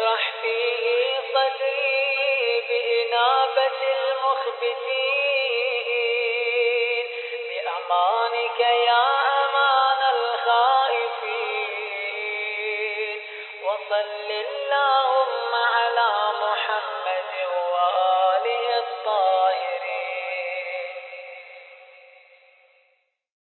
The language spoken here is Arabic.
اشرح فيه صدري بإنابة المخبتين، بأمانك يا أمان الخائفين. وصل الله